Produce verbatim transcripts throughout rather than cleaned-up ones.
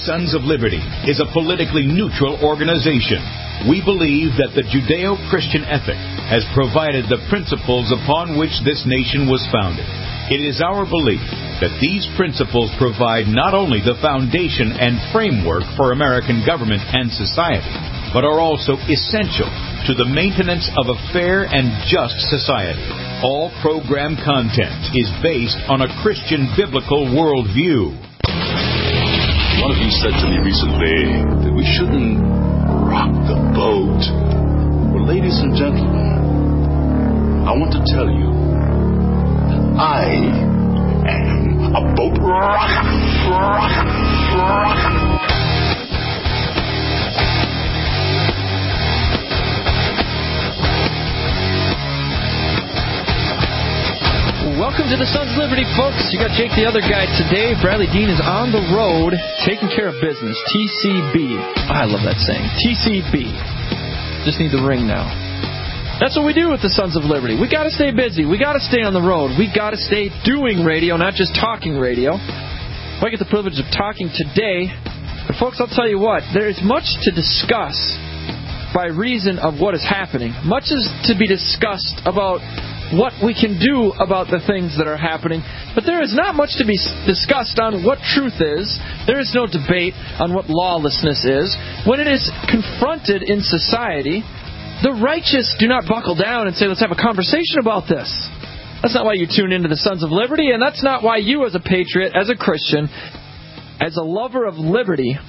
Sons of Liberty is a politically neutral organization. We believe that the Judeo-Christian ethic has provided the principles upon which this nation was founded. It is our belief that these principles provide not only the foundation and framework for American government and society, but are also essential to the maintenance of a fair and just society. All program content is based on a Christian biblical worldview. One of you said to me recently that we shouldn't rock the boat. Well, ladies and gentlemen, I want to tell you that I am a boat rocker. rocker, rocker. Welcome to the Sons of Liberty, folks. You got Jake the other guy today. Bradley Dean is on the road taking care of business. T C B. I love that saying. T C B. Just need the ring now. That's what we do with the Sons of Liberty. We got to stay busy. We got to stay on the road. We got to stay doing radio, not just talking radio. I get the privilege of talking today. But folks, I'll tell you what. There is much to discuss by reason of what is happening. Much is to be discussed about what we can do about the things that are happening. But there is not much to be discussed on what truth is. There is no debate on what lawlessness is. When it is confronted in society, the righteous do not buckle down and say, let's have a conversation about this. That's not why you tune into the Sons of Liberty, and that's not why you as a patriot, as a Christian, as a lover of liberty,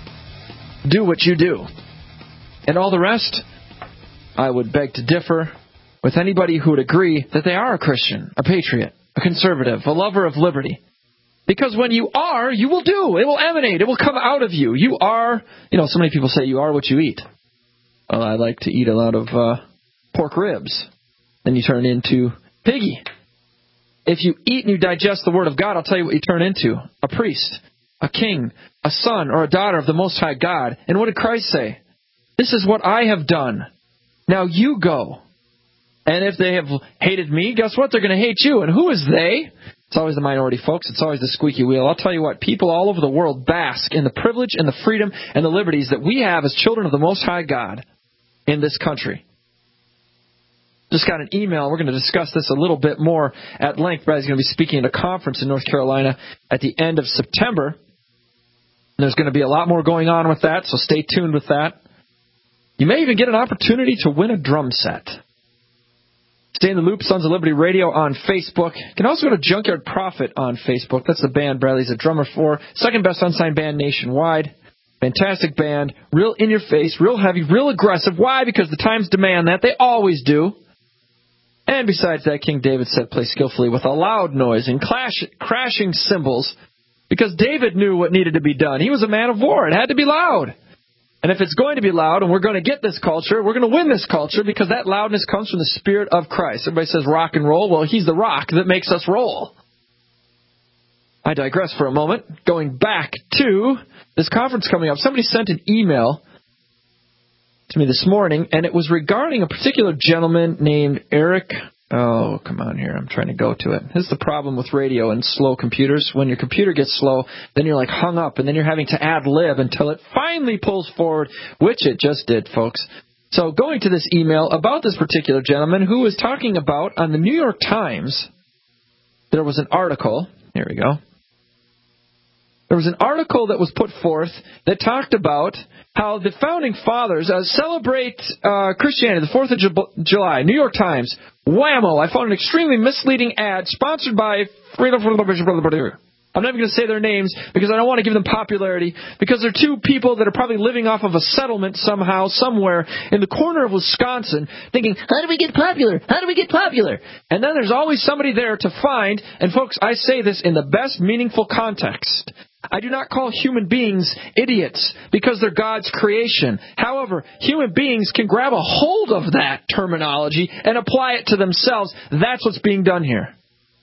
do what you do. And all the rest, I would beg to differ with anybody who would agree that they are a Christian, a patriot, a conservative, a lover of liberty. Because when you are, you will do. It will emanate. It will come out of you. You are, you know, so many people say you are what you eat. Well, I like to eat a lot of uh, pork ribs. Then you turn into piggy. If you eat and you digest the Word of God, I'll tell you what you turn into. A priest, a king, a son, or a daughter of the Most High God. And what did Christ say? This is what I have done. Now you go. And if they have hated me, guess what? They're going to hate you. And who is they? It's always the minority, folks. It's always the squeaky wheel. I'll tell you what, people all over the world bask in the privilege and the freedom and the liberties that we have as children of the Most High God in this country. Just got an email. We're going to discuss this a little bit more at length. Brad's going to be speaking at a conference in North Carolina at the end of September. And there's going to be a lot more going on with that, so stay tuned with that. You may even get an opportunity to win a drum set. Stay in the loop, Sons of Liberty Radio on Facebook. You can also go to Junkyard Prophet on Facebook. That's the band Bradley's a drummer for. Second best unsigned band nationwide. Fantastic band. Real in your face, real heavy, real aggressive. Why? Because the times demand that. They always do. And besides that, King David said play skillfully with a loud noise and clash, crashing cymbals. Because David knew what needed to be done. He was a man of war. It had to be loud. And if it's going to be loud and we're going to get this culture, we're going to win this culture because that loudness comes from the Spirit of Christ. Everybody says rock and roll. Well, He's the rock that makes us roll. I digress for a moment. Going back to this conference coming up, somebody sent an email to me this morning, and it was regarding a particular gentleman named Eric. Oh, come on here. I'm trying to go to it. This is the problem with radio and slow computers. When your computer gets slow, then you're like hung up, and then you're having to ad-lib until it finally pulls forward, which it just did, folks. So going to this email about this particular gentleman who was talking about on the New York Times, there was an article. Here we go. There was an article that was put forth that talked about how the Founding Fathers uh, celebrate uh, Christianity, the fourth of July. New York Times. Whammo. I found an extremely misleading ad sponsored by Freedom for the Brother. I'm never going to say their names because I don't want to give them popularity, because they're two people that are probably living off of a settlement somehow, somewhere in the corner of Wisconsin, thinking, how do we get popular? How do we get popular? And then there's always somebody there to find, and folks, I say this in the best meaningful context. I do not call human beings idiots because they're God's creation. However, human beings can grab a hold of that terminology and apply it to themselves. That's what's being done here.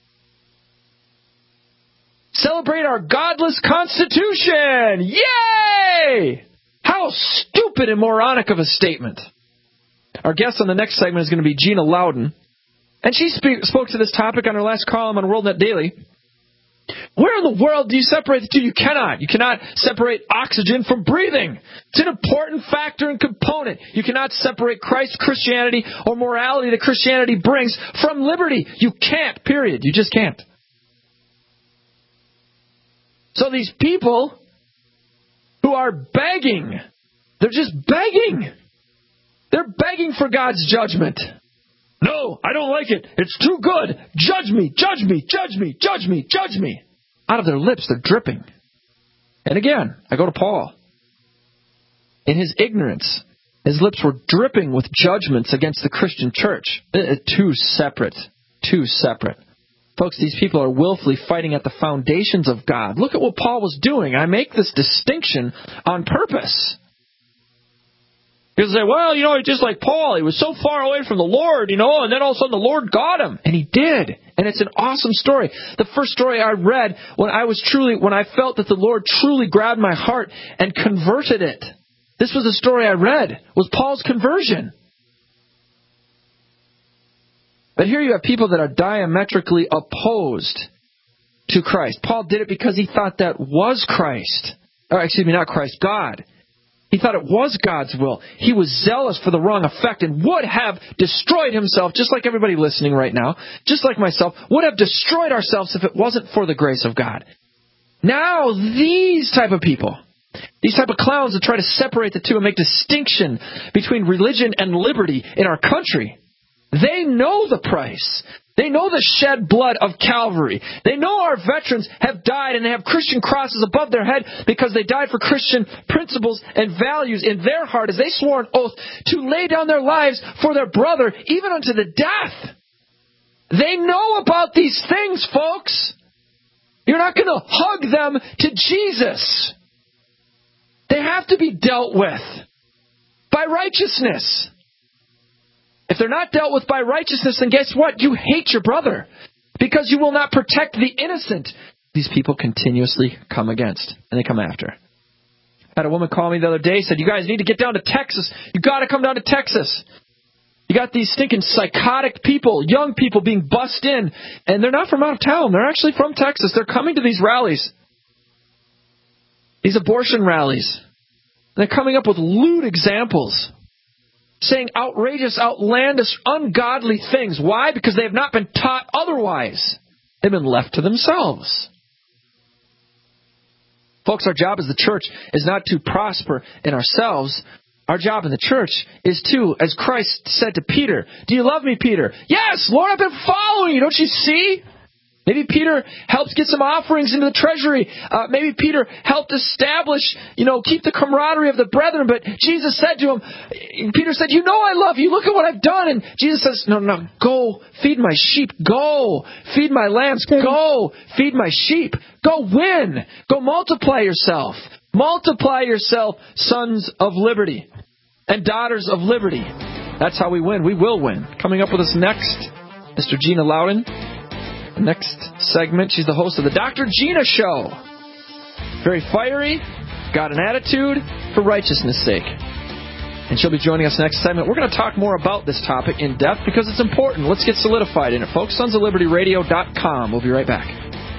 Celebrate our godless Constitution! Yay! How stupid and moronic of a statement. Our guest on the next segment is going to be Gina Loudon. And she spe- spoke to this topic on her last column on WorldNet Daily. Where in the world do you separate the two? You cannot. You cannot separate oxygen from breathing. It's an important factor and component. You cannot separate Christ's Christianity or morality that Christianity brings from liberty. You can't, period. You just can't. So these people who are begging, they're just begging. They're begging for God's judgment. No, I don't like it. It's too good. Judge me, judge me, judge me, judge me, judge me. Out of their lips, they're dripping. And again, I go to Paul. In his ignorance, his lips were dripping with judgments against the Christian church. Two separate. Two separate. Folks, these people are willfully fighting at the foundations of God. Look at what Paul was doing. I make this distinction on purpose. People say, well, you know, just like Paul, he was so far away from the Lord, you know, and then all of a sudden the Lord got him. And he did. And it's an awesome story. The first story I read when I was truly, when I felt that the Lord truly grabbed my heart and converted it. This was the story I read, was Paul's conversion. But here you have people that are diametrically opposed to Christ. Paul did it because he thought that was Christ. Or, excuse me, not Christ, God. He thought it was God's will. He was zealous for the wrong effect and would have destroyed himself, just like everybody listening right now, just like myself, would have destroyed ourselves if it wasn't for the grace of God. Now, these type of people, these type of clowns that try to separate the two and make distinction between religion and liberty in our country, they know the price. They know the shed blood of Calvary. They know our veterans have died and they have Christian crosses above their head because they died for Christian principles and values in their heart as they swore an oath to lay down their lives for their brother, even unto the death. They know about these things, folks. You're not going to hug them to Jesus. They have to be dealt with by righteousness. If they're not dealt with by righteousness, then guess what? You hate your brother because you will not protect the innocent. These people continuously come against and they come after. I had a woman call me the other day, said, you guys need to get down to Texas. You got to come down to Texas. You got these stinking psychotic people, young people being bussed in, and they're not from out of town. They're actually from Texas. They're coming to these rallies, these abortion rallies. They're coming up with lewd examples, saying outrageous, outlandish, ungodly things. Why? Because they have not been taught otherwise. They've been left to themselves. Folks, our job as the church is not to prosper in ourselves. Our job in the church is to, as Christ said to Peter, do you love me, Peter? Yes, Lord, I've been following you. Don't you see? Maybe Peter helped get some offerings into the treasury. Uh, maybe Peter helped establish, you know, keep the camaraderie of the brethren. But Jesus said to him, Peter said, you know I love you. Look at what I've done. And Jesus says, no, no, go feed my sheep. Go feed my lambs. Go feed my sheep. Go win. Go multiply yourself. Multiply yourself, sons of liberty and daughters of liberty. That's how we win. We will win. Coming up with us next, Mister Gina Loudon. Next segment, she's the host of the Doctor Gina Show. Very fiery, got an attitude for righteousness' sake. And she'll be joining us next segment. We're going to talk more about this topic in depth because it's important. Let's get solidified in it, folks. sons of liberty radio dot com. We'll be right back.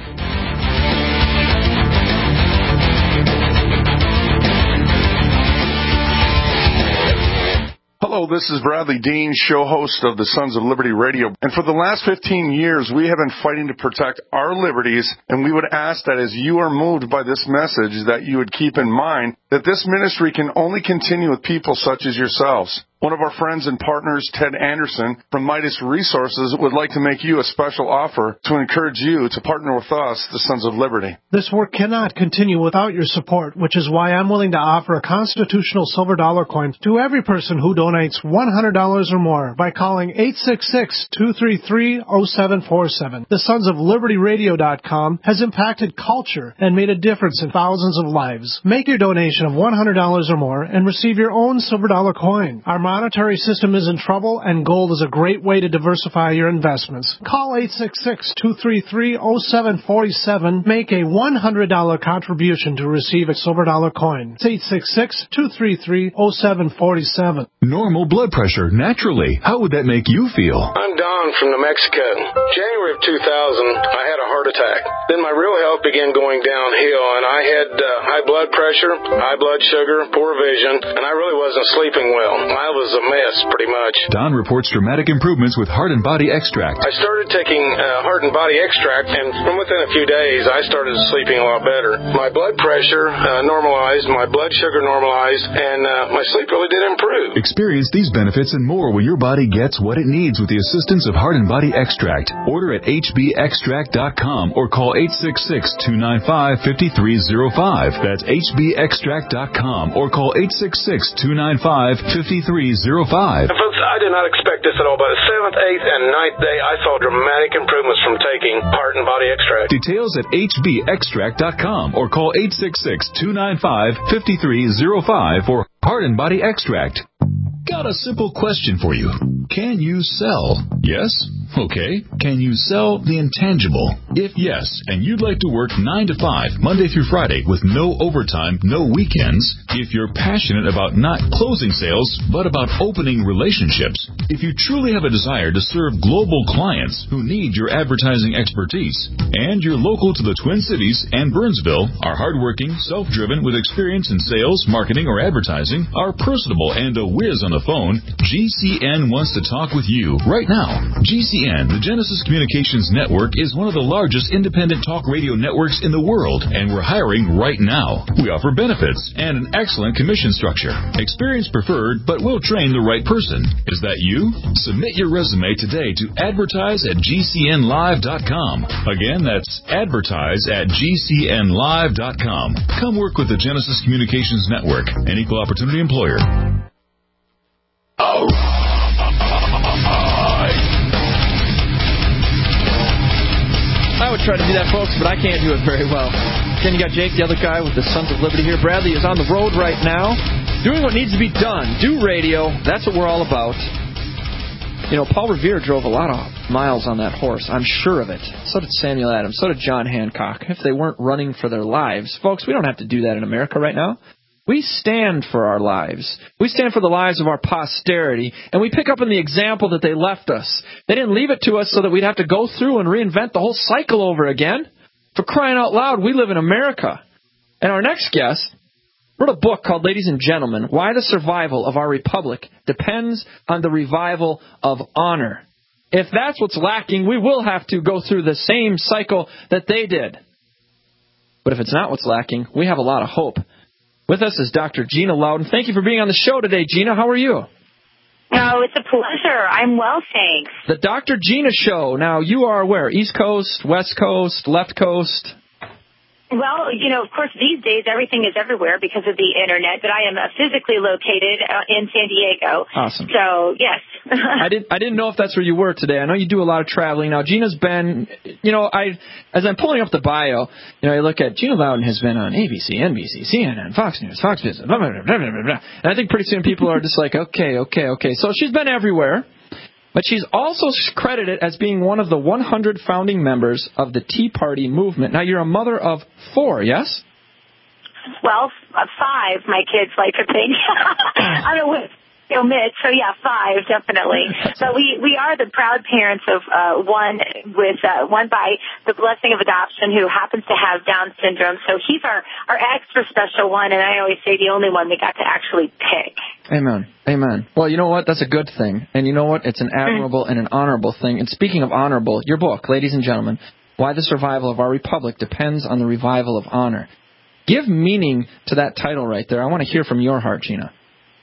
Hello, this is Bradley Dean, show host of the Sons of Liberty Radio. And for the last fifteen years, we have been fighting to protect our liberties, and we would ask that as you are moved by this message, that you would keep in mind that this ministry can only continue with people such as yourselves. One of our friends and partners, Ted Anderson, from Midas Resources, would like to make you a special offer to encourage you to partner with us, the Sons of Liberty. This work cannot continue without your support, which is why I'm willing to offer a constitutional silver dollar coin to every person who donates one hundred dollars or more by calling eight six six, two three three, zero seven four seven. The sons of liberty radio dot com has impacted culture and made a difference in thousands of lives. Make your donation of one hundred dollars or more and receive your own silver dollar coin. Our monetary system is in trouble, and gold is a great way to diversify your investments. Call eight six six, two three three, zero seven four seven. Make a one hundred dollars contribution to receive a silver dollar coin. It's eight six six, two three three, zero seven four seven. Normal blood pressure, naturally. How would that make you feel? I'm Don from New Mexico. January of two thousand, I had a heart attack. Then my real health began going downhill, and I had uh, high blood pressure, high blood sugar, poor vision, and I really wasn't sleeping well. I was a mess, pretty much. Don reports dramatic improvements with Heart and Body Extract. I started taking uh, Heart and Body Extract, and from within a few days, I started sleeping a lot better. My blood pressure uh, normalized, my blood sugar normalized, and uh, my sleep really did improve. Experience these benefits and more when your body gets what it needs with the assistance of Heart and Body Extract. Order at H B extract dot com or call eight six six, two nine five, five three zero five. That's H B extract dot com or call eight six six, two nine five, five three zero five. And folks, I did not expect this at all. By the seventh, eighth, and ninth day, I saw dramatic improvements from taking Heart and Body Extract. Details at H B extract dot com or call eight six six, two nine five, five three zero five for Heart and Body Extract. Got a simple question for you. Can you sell? Yes? Okay. Can you sell the intangible? If yes, and you'd like to work nine to five, Monday through Friday, with no overtime, no weekends, if you're passionate about not closing sales, but about opening relationships, if you truly have a desire to serve global clients who need your advertising expertise, and you're local to the Twin Cities and Burnsville, are hardworking, self-driven, with experience in sales, marketing, or advertising, are personable and a whiz on the phone, G C N wants to talk with you right now. G C N, the Genesis Communications Network, is one of the largest independent talk radio networks in the world, and we're hiring right now. We offer benefits and an excellent commission structure. Experience preferred, but we'll train the right person. Is that you? Submit your resume today to advertise at G C N live dot com. Again, that's advertise at G C N live dot com. Come work with the Genesis Communications Network, an equal opportunity employer. I would try to do that, folks, but I can't do it very well. Then you got Jake, the other guy with the Sons of Liberty here. Bradley is on the road right now, doing what needs to be done. Do radio. That's what we're all about. You know, Paul Revere drove a lot of miles on that horse. I'm sure of it. So did Samuel Adams. So did John Hancock. If they weren't running for their lives. Folks, we don't have to do that in America right now. We stand for our lives. We stand for the lives of our posterity, and we pick up on the example that they left us. They didn't leave it to us so that we'd have to go through and reinvent the whole cycle over again. For crying out loud, we live in America. And our next guest wrote a book called, Ladies and Gentlemen, Why the Survival of Our Republic Depends on the Revival of Honor. If that's what's lacking, we will have to go through the same cycle that they did. But if it's not what's lacking, we have a lot of hope. With us is Doctor Gina Loudon. Thank you for being on the show today, Gina. How are you? Oh, it's a pleasure. I'm well, thanks. The Doctor Gina Show. Now, you are where? East Coast, West Coast, left coast? Well, you know, of course, these days everything is everywhere because of the Internet, but I am uh, physically located uh, in San Diego. Awesome. So, yes. I didn't I didn't know if that's where you were today. I know you do a lot of traveling. Now, Gina's been, you know, I as I'm pulling up the bio, you know, I look at Gina Loudon has been on A B C, N B C, C N N, Fox News, Fox Business, blah, blah, blah, blah, blah, blah. And I think pretty soon people are just like, okay, okay, okay. So she's been everywhere. But she's also credited as being one of the one hundred founding members of the Tea Party movement. Now, you're a mother of four, yes? Well, uh, five, my kids like to think. I don't know what you omit, so yeah, five, definitely. So we, we are the proud parents of uh, one with uh, one by the blessing of adoption who happens to have Down syndrome. So he's our, our extra special one, and I always say the only one we got to actually pick. Amen. Amen. Well, you know what? That's a good thing. And you know what? It's an admirable and an honorable thing. And speaking of honorable, your book, Ladies and Gentlemen, Why the Survival of Our Republic Depends on the Revival of Honor. Give meaning to that title right there. I want to hear from your heart, Gina.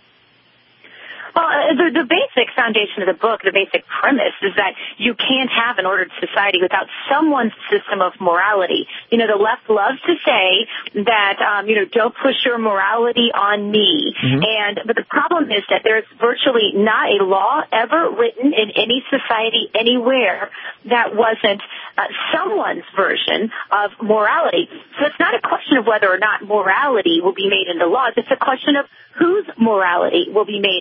Well, the, the basic foundation of the book, the basic premise, is that you can't have an ordered society without someone's system of morality. You know, the left loves to say that, um, you know, don't push your morality on me. Mm-hmm. And but the problem is that there's virtually not a law ever written in any society anywhere that wasn't uh, someone's version of morality. So it's not a question of whether or not morality will be made into laws. It's a question of whose morality will be made into laws.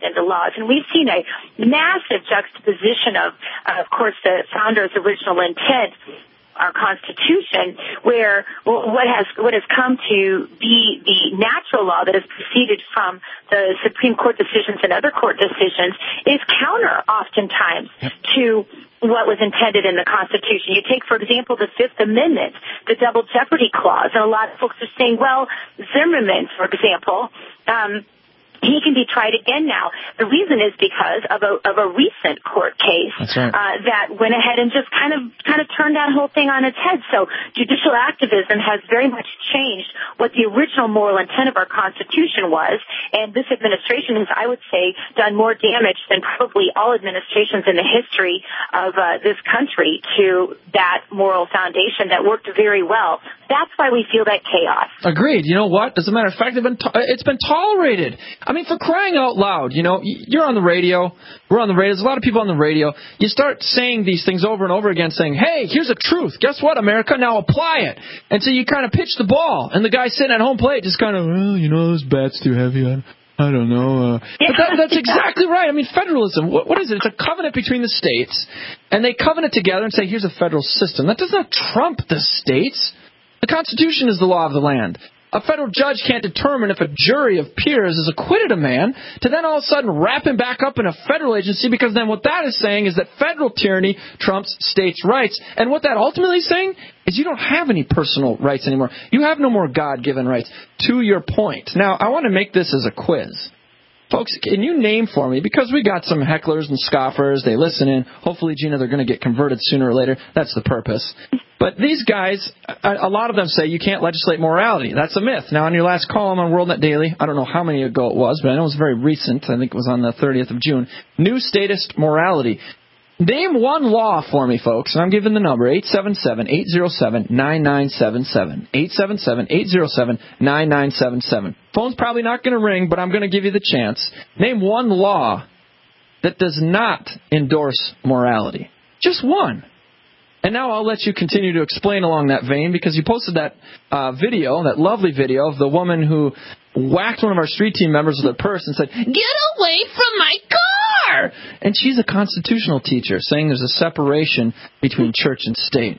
clause. And we've seen a massive juxtaposition of, uh, of course, the founder's original intent, our Constitution, where what has what has come to be the natural law that has proceeded from the Supreme Court decisions and other court decisions is counter, oftentimes, to what was intended in the Constitution. You take, for example, the Fifth Amendment, the Double Jeopardy Clause, and a lot of folks are saying, well, Zimmerman, for example, um, he can be tried again now. The reason is because of a of a recent court case right. uh, that went ahead and just kind of kind of turned that whole thing on its head. So judicial activism has very much changed what the original moral intent of our Constitution was, and this administration has, I would say, done more damage than probably all administrations in the history of uh, this country to that moral foundation that worked very well. That's why we feel that chaos. Agreed. You know what? As a matter of fact, it's been, to- it's been tolerated. I mean, for crying out loud, you know, you're on the radio. We're on the radio. There's a lot of people on the radio. You start saying these things over and over again, saying, hey, here's a truth. Guess what, America? Now apply it. And so you kind of pitch the ball, and the guy sitting at home plate just kind of, well, you know, this bat's too heavy. I, I don't know. Uh, but that, that's exactly right. I mean, federalism, what, what is it? It's a covenant between the states, and they covenant together and say, here's a federal system. That does not trump the states. The Constitution is the law of the land. A federal judge can't determine if a jury of peers has acquitted a man to then all of a sudden wrap him back up in a federal agency, because then what that is saying is that federal tyranny trumps states' rights. And what that ultimately is saying is you don't have any personal rights anymore. You have no more God-given rights, to your point. Now, I want to make this as a quiz. Folks, can you name for me, because we got some hecklers and scoffers, they listen in. Hopefully, Gina, they're going to get converted sooner or later. That's the purpose. But these guys, a lot of them say you can't legislate morality. That's a myth. Now, on your last column on WorldNet Daily, I don't know how many ago it was, but I know it was very recent. I think it was on the thirtieth of June. New statist morality. Name one law for me, folks, and I'm giving the number, eight seven seven, eight zero seven, nine nine seven seven. eight seven seven, eight zero seven, nine nine seven seven. Phone's probably not going to ring, but I'm going to give you the chance. Name one law that does not endorse morality. Just one. And now I'll let you continue to explain along that vein, because you posted that uh, video, that lovely video of the woman who whacked one of our street team members with a purse and said, "Get away from my car!" And she's a constitutional teacher, saying there's a separation between church and state.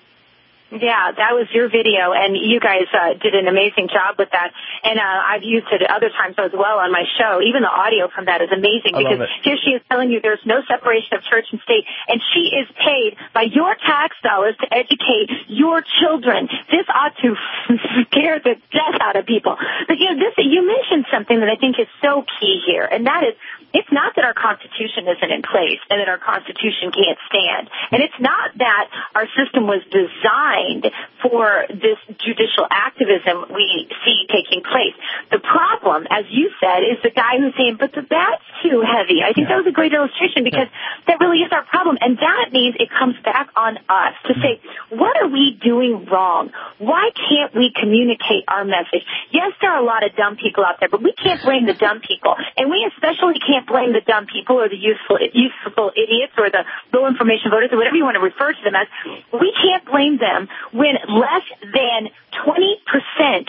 Yeah, that was your video, and you guys uh, did an amazing job with that. And uh, I've used it other times as well on my show. Even the audio from that is amazing, because here she is telling you there's no separation of church and state, and she is paid by your tax dollars to educate your children. This ought to scare the death out of people. But you know, this you mentioned something that I think is so key here, and that is, it's not that our Constitution isn't in place and that our Constitution can't stand. And it's not that our system was designed for this judicial activism we see taking place. The problem, as you said, is the guy who's saying, but the bat's too heavy. I think yeah. that was a great illustration, because yeah. that really is our problem. And that means it comes back on us to say, what are we doing wrong? Why can't we communicate our message? Yes, there are a lot of dumb people out there, but we can't blame the dumb people. And we especially can't blame the dumb people or the useful, useful idiots or the low information voters or whatever you want to refer to them as. We can't blame them when less than twenty percent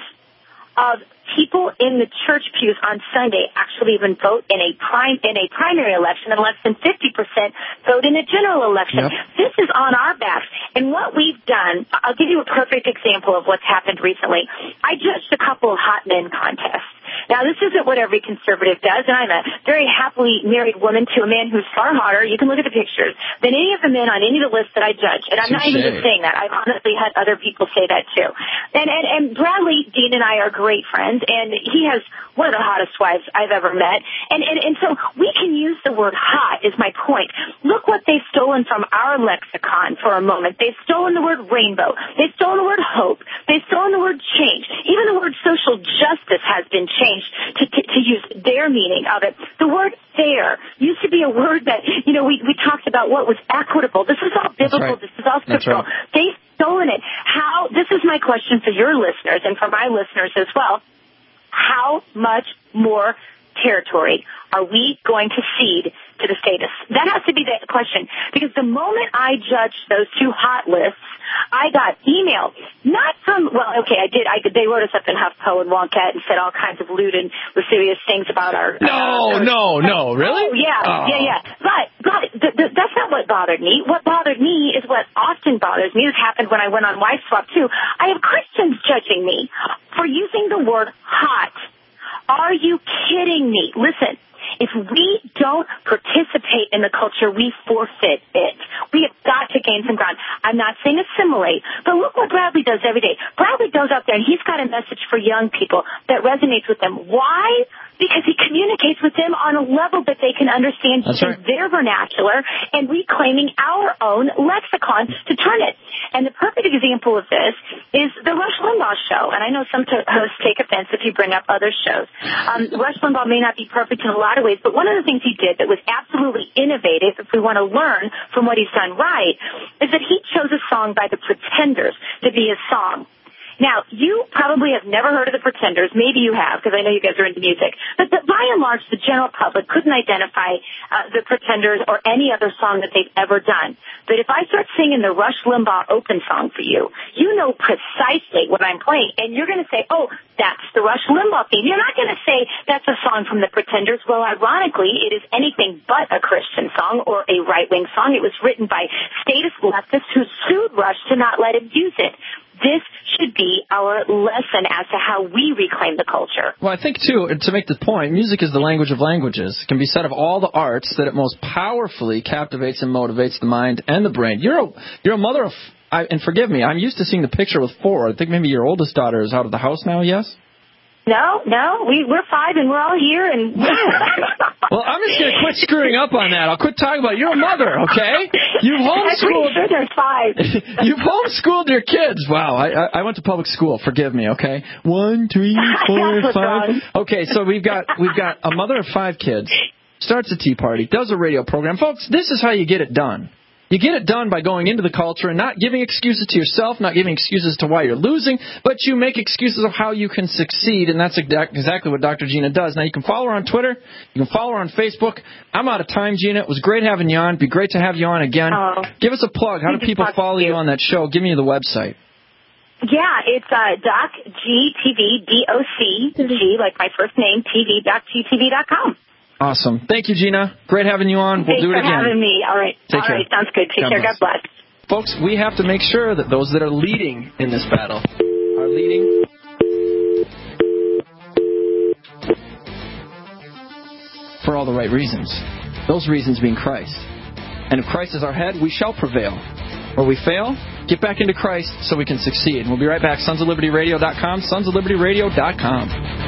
of people in the church pews on Sunday actually even vote in a prime in a primary election, and less than fifty percent vote in a general election. Yep. This is on our backs. And what we've done, I'll give you a perfect example of what's happened recently. I judged a couple of hot men contests. Now, this isn't what every conservative does, and I'm a very happily married woman to a man who's far hotter, you can look at the pictures, than any of the men on any of the lists that I judge. And I'm not even just saying that. I've honestly had other people say that, too. And, and, and Bradley Dean and I are great friends, and he has one of the hottest wives I've ever met. And, and, and so we can use the word hot, is my point. Look what they've stolen from our lexicon for a moment. They've stolen the word rainbow. They've stolen the word hope. They've stolen the word change. Even the word social justice has been changed to, to, to use their meaning of it. The word fair used to be a word that, you know, we, we talked about what was equitable. This is all biblical. Right. This is all scriptural. Right. They've stolen it. How, this is my question for your listeners and for my listeners as well. How much more territory are we going to cede to the statists? That has to be the question, because the moment I judged those two hot lists, I got emails, not from, well, okay, I did, I they wrote us up in HuffPo and Wonkat and said all kinds of lewd and lascivious things about our... No, uh, no, no, really? Oh, yeah, oh. yeah, yeah. But, but th- th- that's not what bothered me. What bothered me is what often bothers me. This happened when I went on Wife Swap, too. I have Christians judging me for using the word hot. Are you kidding me? Listen. If we don't participate in the culture, we forfeit it. We have got to gain some ground. I'm not saying assimilate, but look what Bradley does every day. Bradley goes out there and he's got a message for young people that resonates with them. Why? Because he communicates with them on a level that they can understand using right. their vernacular and reclaiming our own lexicon to turn it. And the perfect example of this is the Rush Limbaugh show. And I know some hosts take offense if you bring up other shows. Um, Rush Limbaugh may not be perfect in a lot of ways, but one of the things he did that was absolutely innovative, if we want to learn from what he's done right, is that he chose a song by the Pretenders to be his song. Now, you probably have never heard of the Pretenders. Maybe you have, because I know you guys are into music. But the, by and large, the general public couldn't identify uh, the Pretenders or any other song that they've ever done. But if I start singing the Rush Limbaugh open song for you, you know precisely what I'm playing. And you're going to say, oh, that's the Rush Limbaugh theme. You're not going to say that's a song from the Pretenders. Well, ironically, it is anything but a Christian song or a right-wing song. It was written by statist leftists who sued Rush to not let him use it. This should be our lesson as to how we reclaim the culture. Well, I think, too, to make the point, music is the language of languages. It can be said of all the arts that it most powerfully captivates and motivates the mind and the brain. You're a, you're a mother of, I, and forgive me, I'm used to seeing the picture with four. I think maybe your oldest daughter is out of the house now, yes? No, no, we, we're five and we're all here. And well, I'm just going to quit screwing up on that. I'll quit talking about it. You're a mother, okay? You've homeschooled. I'm pretty sure there's five. You've homeschooled your kids. Wow, I, I went to public school. Forgive me, okay? One, three, four, five. Wrong. Okay, so we've got we've got a mother of five kids. Starts a tea party, does a radio program. Folks, this is how you get it done. You get it done by going into the culture and not giving excuses to yourself, not giving excuses to why you're losing, but you make excuses of how you can succeed, and that's exactly what Doctor Gina does. Now, you can follow her on Twitter. You can follow her on Facebook. I'm out of time, Gina. It was great having you on. It'd be great to have you on again. Oh, Give us a plug. How do people follow you on that show? Give me the website. Yeah, it's uh, Doc G T V, D O C, G, like my first name, T V, doc G T V dot com. Awesome. Thank you, Gina. Great having you on. We'll Thanks do it for again. having me. All right. Take All care. right. Sounds good. Take God care. bless. God bless. Folks, we have to make sure that those that are leading in this battle are leading for all the right reasons. Those reasons being Christ. And if Christ is our head, we shall prevail. Where we fail, get back into Christ so we can succeed. We'll be right back. Sons of Liberty Radio dot com, Sons of Liberty Radio dot com.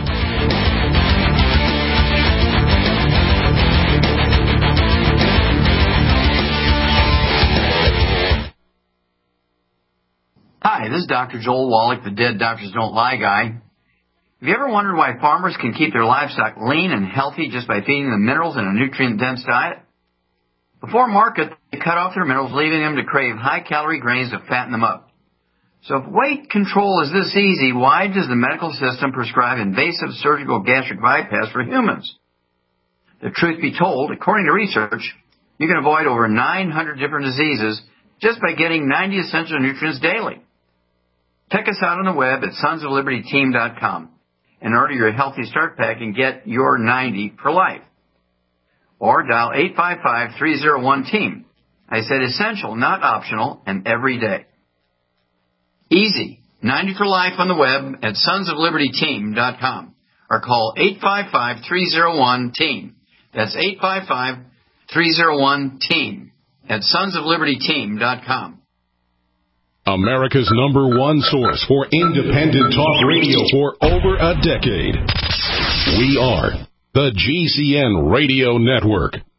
Hi, this is Doctor Joel Wallach, the Dead Doctors Don't Lie guy. Have you ever wondered why farmers can keep their livestock lean and healthy just by feeding them minerals in a nutrient-dense diet? Before market, they cut off their minerals, leaving them to crave high-calorie grains to fatten them up. So if weight control is this easy, why does the medical system prescribe invasive surgical gastric bypass for humans? The truth be told, according to research, you can avoid over nine hundred different diseases just by getting ninety essential nutrients daily. Check us out on the web at sons of liberty team dot com and order your Healthy Start Pack and get your ninety for life. Or dial eight five five, three oh one, team. I said essential, not optional, and every day. Easy. ninety for life on the web at sons of liberty team dot com or call eight five five, three oh one, team. That's eight five five, three oh one, team at sons of liberty team dot com. America's number one source for independent talk radio for over a decade. We are the G C N Radio Network.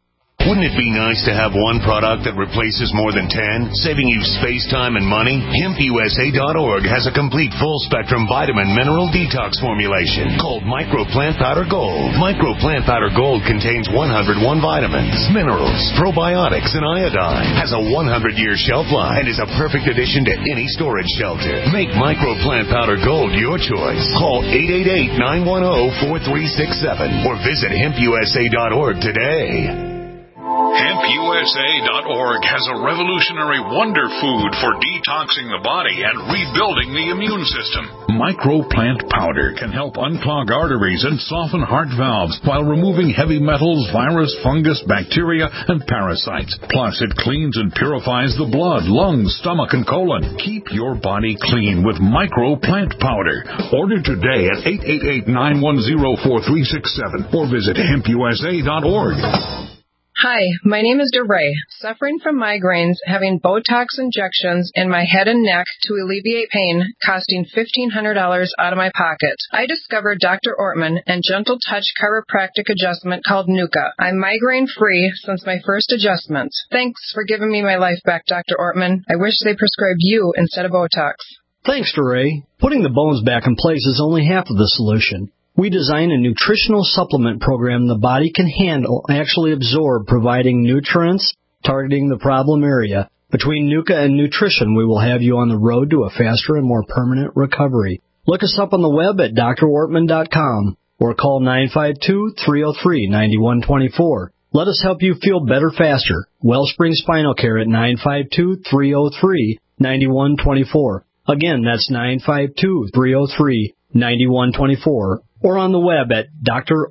Wouldn't it be nice to have one product that replaces more than ten, saving you space, time, and money? hemp U S A dot org has a complete full-spectrum vitamin mineral detox formulation called Micro Plant Powder Gold. Micro Plant Powder Gold contains one hundred one vitamins, minerals, probiotics, and iodine. Has a one hundred year shelf life and is a perfect addition to any storage shelter. Make Micro Plant Powder Gold your choice. Call eight eight eight, nine one zero, four three six seven or visit hemp U S A dot org today. hemp U S A dot org has a revolutionary wonder food for detoxing the body and rebuilding the immune system. Microplant powder can help unclog arteries and soften heart valves while removing heavy metals, virus, fungus, bacteria, and parasites. Plus, it cleans and purifies the blood, lungs, stomach, and colon. Keep your body clean with Microplant powder. Order today at eight eight eight, nine one zero, four three six seven or visit hemp U S A dot org. Hi, my name is DeRay, suffering from migraines, having Botox injections in my head and neck to alleviate pain, costing fifteen hundred dollars out of my pocket. I discovered Doctor Ortman and Gentle Touch chiropractic adjustment called Nuka. I'm migraine-free since my first adjustment. Thanks for giving me my life back, Doctor Ortman. I wish they prescribed you instead of Botox. Thanks, DeRay. Putting the bones back in place is only half of the solution. We design a nutritional supplement program the body can handle and actually absorb, providing nutrients, targeting the problem area. Between Nuka and nutrition, we will have you on the road to a faster and more permanent recovery. Look us up on the web at D R ortman dot com or call nine five two, three oh three, nine one two four. Let us help you feel better faster. Wellspring Spinal Care at nine five two, three oh three, nine one two four. Again, that's nine five two, three oh three, nine one two four. Or on the web at D R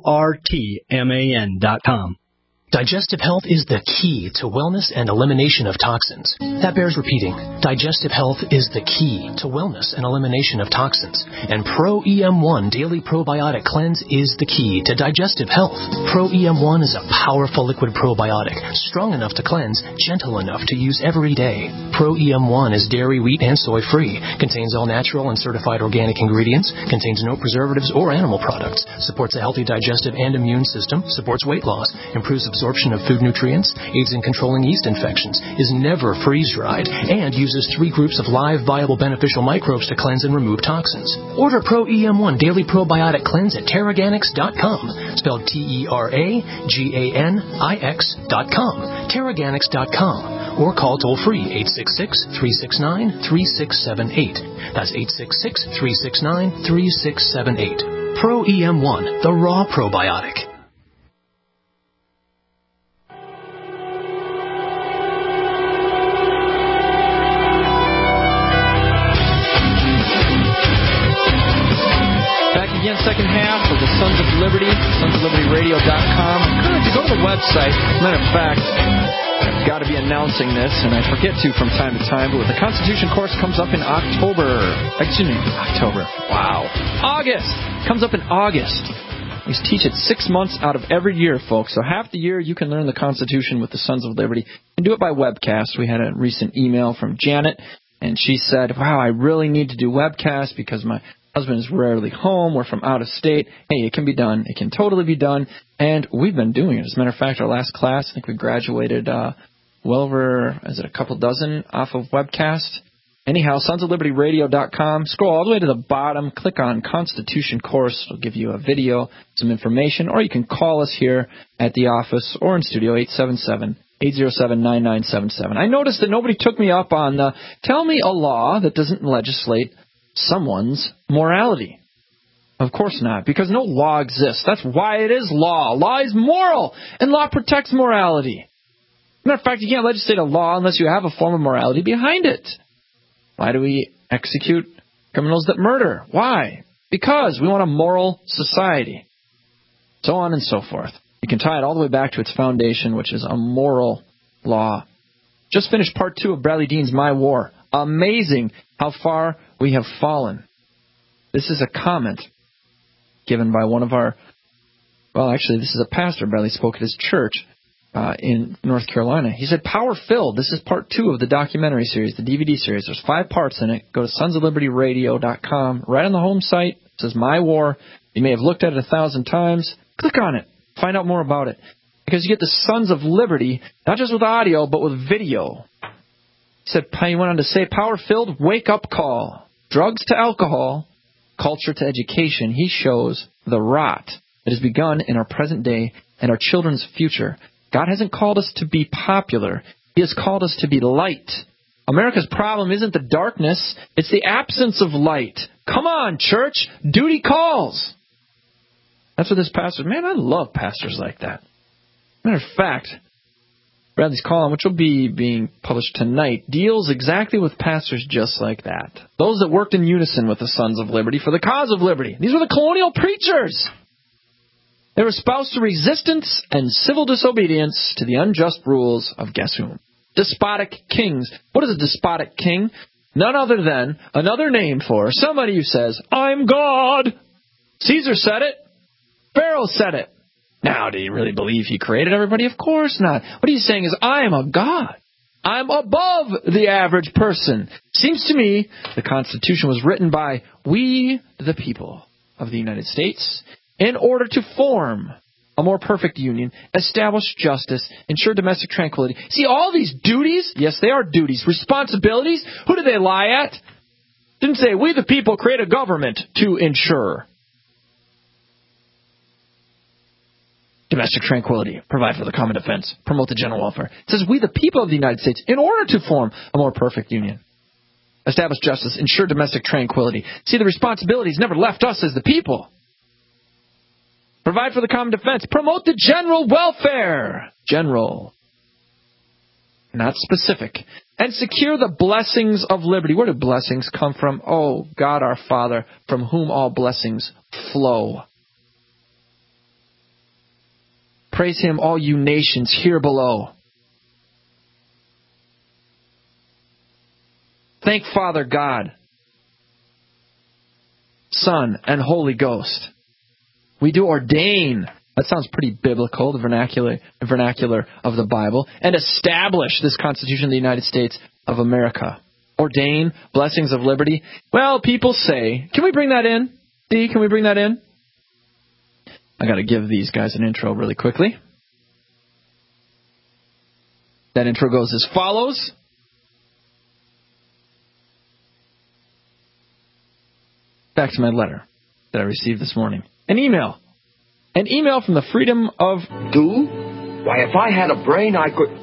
ortman dot com. Digestive health is the key to wellness and elimination of toxins. That bears repeating. Digestive health is the key to wellness and elimination of toxins. And Pro E M one Daily Probiotic Cleanse is the key to digestive health. Pro E M one is a powerful liquid probiotic, strong enough to cleanse, gentle enough to use every day. Pro E M one is dairy, wheat, and soy-free, contains all natural and certified organic ingredients, contains no preservatives or animal products, supports a healthy digestive and immune system, supports weight loss, improves absorption of food nutrients, aids in controlling yeast infections, is never freeze-dried, and uses three groups of live, viable, beneficial microbes to cleanse and remove toxins. Order Pro E M one Daily Probiotic Cleanse at Teraganix dot com, spelled T E R A G A N I X dot com, Teraganix dot com, or call toll-free eight six six, three six nine, three six seven eight. That's eight six six, three six nine, three six seven eight. Pro E M one, the raw probiotic. Second half of the Sons of Liberty, sons of liberty radio dot com. I encourage you to go to the website. As a matter of fact, I've got to be announcing this, and I forget to from time to time, but the Constitution course comes up in October. Excuse me, October. Wow. August. Comes up in August. We teach it six months out of every year, folks. So half the year you can learn the Constitution with the Sons of Liberty and do it by webcast. We had a recent email from Janet, and she said, wow, I really need to do webcast because my husband is rarely home. We're from out of state. Hey, it can be done. It can totally be done. And we've been doing it. As a matter of fact, our last class, I think we graduated uh, well over, is it a couple dozen off of webcast? Anyhow, sons of liberty radio dot com. Scroll all the way to the bottom. Click on Constitution course. It'll give you a video, some information. Or you can call us here at the office or in studio, eight seven seven, eight oh seven, nine nine seven seven. I noticed that nobody took me up on uh, tell me a law that doesn't legislate someone's morality. Of course not, because no law exists. That's why it is law. Law is moral, and law protects morality. As a matter of fact, you can't legislate a law unless you have a form of morality behind it. Why do we execute criminals that murder? Why? Because we want a moral society. So on and so forth. You can tie it all the way back to its foundation, which is a moral law. Just finished part two of Bradley Dean's My War. Amazing how far we have fallen. This is a comment given by one of our, well, actually, this is a pastor. Bradley spoke at his church uh, in North Carolina. He said, power-filled. This is part two of the documentary series, the D V D series. There's five parts in it. Go to sons of liberty radio dot com. Right on the home site, it says My War. You may have looked at it a thousand times. Click on it. Find out more about it. Because you get the Sons of Liberty, not just with audio, but with video. He said, he went on to say, power-filled wake-up call. Drugs to alcohol, culture to education. He shows the rot that has begun in our present day and our children's future. God hasn't called us to be popular. He has called us to be light. America's problem isn't the darkness, it's the absence of light. Come on, church, duty calls. That's what this pastor, man, I love pastors like that. Matter of fact, Bradley's column, which will be being published tonight, deals exactly with pastors just like that. Those that worked in unison with the Sons of Liberty for the cause of liberty. These were the colonial preachers. They were espoused to resistance and civil disobedience to the unjust rules of guess whom? Despotic kings. What is a despotic king? None other than another name for somebody who says, I'm God. Caesar said it. Pharaoh said it. Now, do you really believe he created everybody? Of course not. What he's saying is, I am a God. I'm above the average person. Seems to me the Constitution was written by we, the people of the United States, in order to form a more perfect union, establish justice, ensure domestic tranquility. See, all these duties, yes, they are duties. Responsibilities, who do they lie at? Didn't say, we the people create a government to ensure domestic tranquility, provide for the common defense, promote the general welfare. It says, we the people of the United States, in order to form a more perfect union, establish justice, ensure domestic tranquility. See, the responsibilities never left us as the people. Provide for the common defense. Promote the general welfare. General. Not specific. And secure the blessings of liberty. Where do blessings come from? Oh, God our Father, from whom all blessings flow. Praise Him, all you nations here below. Thank Father God, Son, and Holy Ghost. We do ordain. That sounds pretty biblical, the vernacular, the vernacular of the Bible. And establish this Constitution of the United States of America. Ordain, blessings of liberty. Well, people say, can we bring that in? Dee, can we bring that in? I got to give these guys an intro really quickly. That intro goes as follows. Back to my letter that I received this morning. An email. An email from the freedom of... Do? Why, if I had a brain, I could...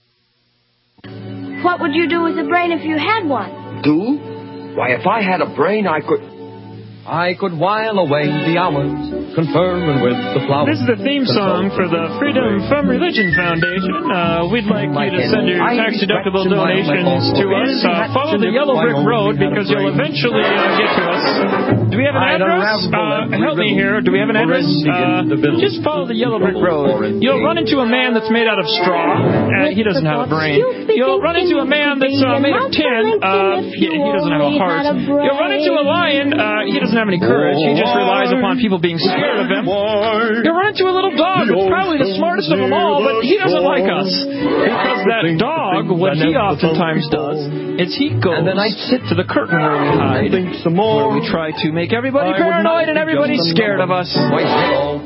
What would you do with a brain if you had one? Do? Why, if I had a brain, I could... I could while away the hours, conferring with the flowers. This is the theme song for the Freedom from Religion Foundation. Uh, we'd like you to send your tax-deductible donations to us. Uh, follow the yellow brick road because you'll eventually uh, get to us. Do we have an address? Uh, help me here. Do we have an address? Uh, just follow the yellow brick road. You'll run into a man that's made out of straw. Uh, he doesn't have a brain. You'll run into a man that's uh, made of tin. Uh, he, he doesn't have a heart. You'll run into a lion. Uh, he doesn't have any courage. He just relies upon people being scared of him. You'll run into a little dog that's probably the smartest of them all, but he doesn't like us. Because that dog, what he oftentimes does is he goes and then I sit to the curtain where we hide, where we try to make everybody paranoid and everybody scared of us. And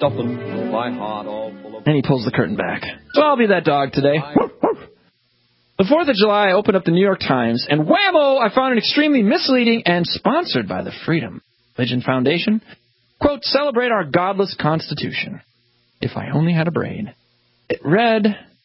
he pulls the curtain back. So I'll be that dog today. The fourth of July, I opened up the New York Times, and whammo, I found an extremely misleading and sponsored by the Freedom Religion Foundation. Quote, celebrate our godless Constitution. If I only had a brain. It read,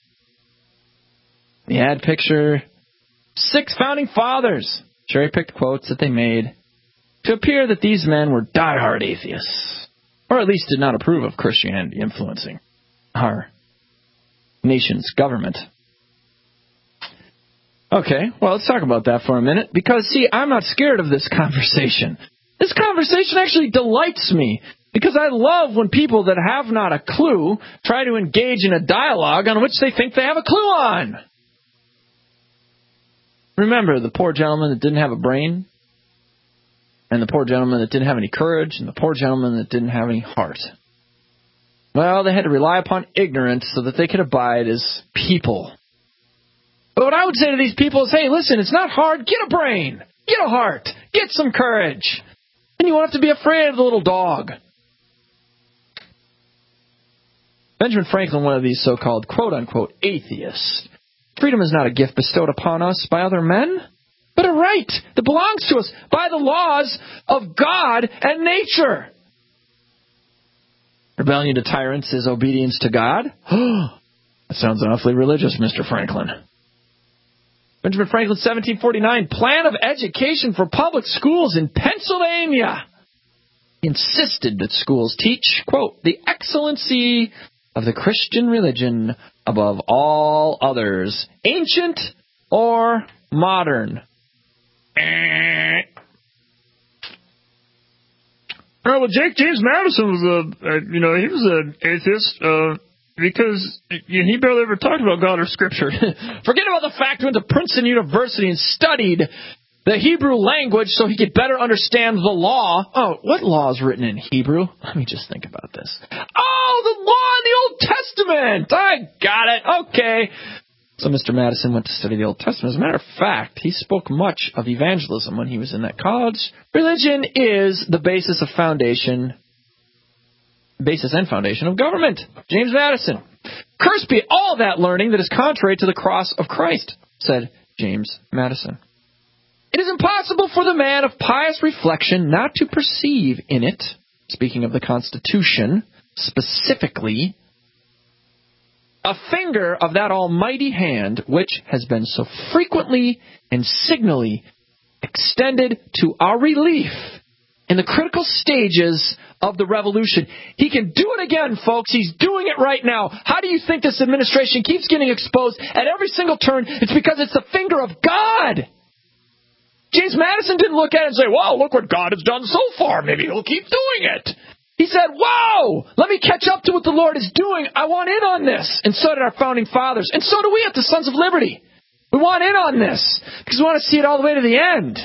the ad picture, six founding fathers, cherry-picked quotes that they made to appear that these men were diehard atheists, or at least did not approve of Christianity influencing our nation's government. Okay, well, let's talk about that for a minute. Because, see, I'm not scared of this conversation. This conversation actually delights me. Because I love when people that have not a clue try to engage in a dialogue on which they think they have a clue on. Remember the poor gentleman that didn't have a brain? And the poor gentleman that didn't have any courage? And the poor gentleman that didn't have any heart? Well, they had to rely upon ignorance so that they could abide as people. But what I would say to these people is, hey, listen, it's not hard. Get a brain. Get a heart. Get some courage. And you won't have to be afraid of the little dog. Benjamin Franklin, one of these so-called quote-unquote atheists. Freedom is not a gift bestowed upon us by other men, but a right that belongs to us by the laws of God and nature. Rebellion to tyrants is obedience to God. That sounds awfully religious, Mister Franklin. Benjamin Franklin, seventeen forty-nine, plan of education for public schools in Pennsylvania. He insisted that schools teach, quote, the excellency of the Christian religion above all others, ancient or modern. Oh, well, Jake James Madison was a, uh, you know, he was an atheist, uh, because he barely ever talked about God or Scripture. Forget about the fact he went to Princeton University and studied the Hebrew language so he could better understand the law. Oh, what law is written in Hebrew? Let me just think about this. Oh, the law in the Old Testament! I got it. Okay. So Mister Madison went to study the Old Testament. As a matter of fact, he spoke much of evangelism when he was in that college. Religion is the basis of foundation, basis and foundation of government. James Madison. Cursed be all that learning that is contrary to the cross of Christ, said James Madison. It is impossible for the man of pious reflection not to perceive in it, speaking of the Constitution, specifically, a finger of that almighty hand which has been so frequently and signally extended to our relief in the critical stages of the revolution. He can do it again, folks. He's doing it right now. How do you think this administration keeps getting exposed at every single turn? It's because it's the finger of God. James Madison didn't look at it and say, wow, look what God has done so far. Maybe he'll keep doing it. He said, wow, let me catch up to what the Lord is doing. I want in on this. And so did our founding fathers. And so do we at the Sons of Liberty. We want in on this because we want to see it all the way to the end.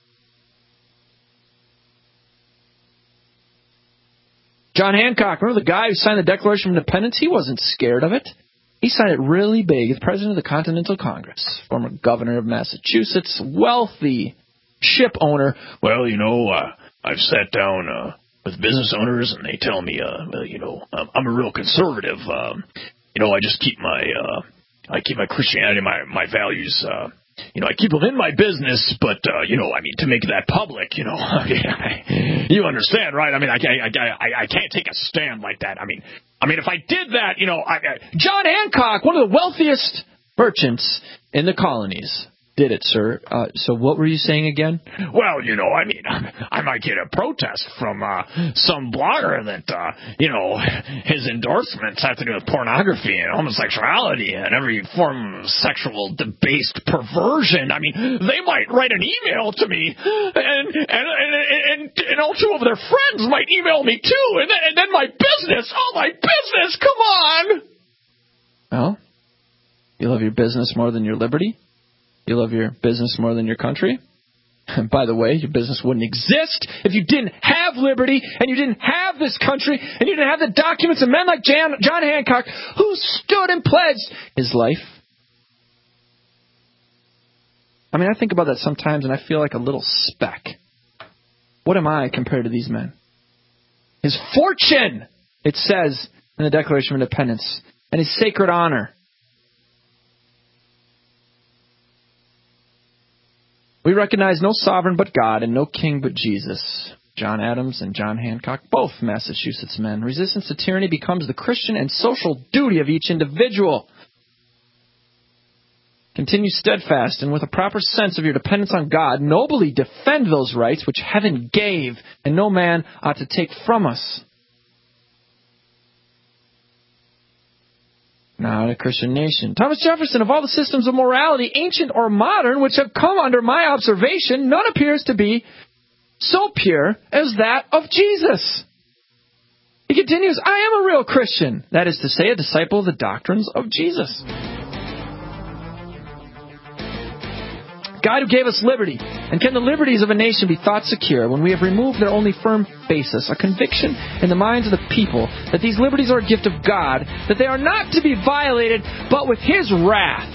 John Hancock, remember the guy who signed the Declaration of Independence? He wasn't scared of it. He signed it really big as president of the Continental Congress, former governor of Massachusetts, wealthy ship owner. Well, you know, uh, I've sat down uh, with business owners, and they tell me, uh, well, you know, I'm, I'm a real conservative. Um, you know, I just keep my, uh, I keep my Christianity, my my values. Uh, you know, I keep them in my business, but uh, you know, I mean, to make that public, you know, you understand, right? I mean, I, I, I, I can't take a stand like that. I mean. I mean, if I did that, you know, I, I, John Hancock, one of the wealthiest merchants in the colonies, did it, sir. Uh, so what were you saying again? Well, you know, I mean, I might get a protest from uh, some blogger that, uh, you know, his endorsements have to do with pornography and homosexuality and every form of sexual debased perversion. I mean, they might write an email to me, and and and, and, and all two of their friends might email me too, and then, and then my business, oh, my business, come on! Well, you love your business more than your liberty? You love your business more than your country? And by the way, your business wouldn't exist if you didn't have liberty, and you didn't have this country, and you didn't have the documents and men like Jan, John Hancock, who stood and pledged his life. I mean, I think about that sometimes, and I feel like a little speck. What am I compared to these men? His fortune, it says in the Declaration of Independence, and his sacred honor. We recognize no sovereign but God and no king but Jesus. John Adams and John Hancock, both Massachusetts men. Resistance to tyranny becomes the Christian and social duty of each individual. Continue steadfast and with a proper sense of your dependence on God, nobly defend those rights which heaven gave and no man ought to take from us. Not a Christian nation. Thomas Jefferson, of all the systems of morality, ancient or modern, which have come under my observation, none appears to be so pure as that of Jesus. He continues, I am a real Christian. That is to say, a disciple of the doctrines of Jesus. God who gave us liberty. And can the liberties of a nation be thought secure when we have removed their only firm basis, a conviction in the minds of the people that these liberties are a gift of God, that they are not to be violated, but with His wrath?